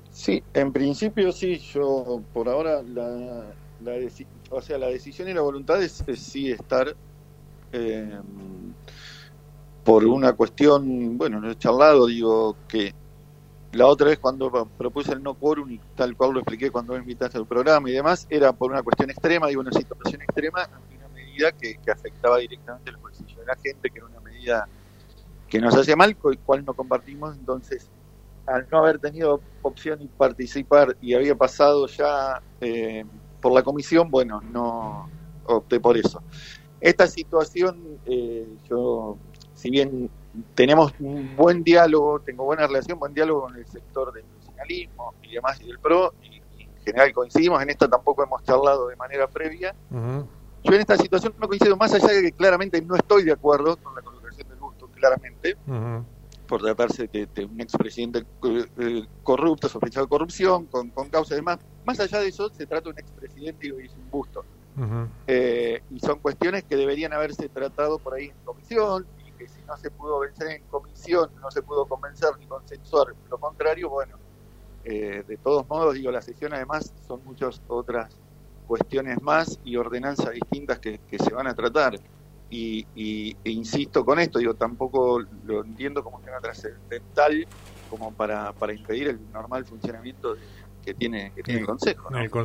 Sí, en principio sí, yo por ahora la decisión y la voluntad es sí estar eh, por una cuestión, bueno, no he charlado, digo que la otra vez cuando propuse el no quórum y tal cual lo expliqué cuando me invitaste al programa y demás, era por una cuestión extrema, digo, una situación extrema ante una medida que afectaba directamente el bolsillo de la gente, que era una medida que nos hacía mal, con el cual no compartimos, entonces al no haber tenido opción y participar y había pasado ya por la comisión, bueno, no opté por eso. Esta situación, yo, si bien tenemos un buen diálogo, tengo buena relación, buen diálogo con el sector del nacionalismo y demás y del PRO, y en general coincidimos, en esto tampoco hemos charlado de manera previa. Ujú. Yo en esta situación no coincido, más allá de que claramente no estoy de acuerdo con la colocación del Busto, claramente, Ujú. por tratarse de un expresidente corrupto, sospechado de corrupción, con causas y demás. Más allá de eso, se trata de un expresidente y es un busto. Ujú. Y son cuestiones que deberían haberse tratado por ahí en comisión, y que si no se pudo vencer en comisión, no se pudo convencer ni consensuar lo contrario, bueno, de todos modos, digo, la sesión además son muchas otras cuestiones más y ordenanzas distintas que se van a tratar. E insisto con esto, digo, tampoco lo entiendo como tema trascendental como para impedir el normal funcionamiento que tiene el Consejo, ¿no? El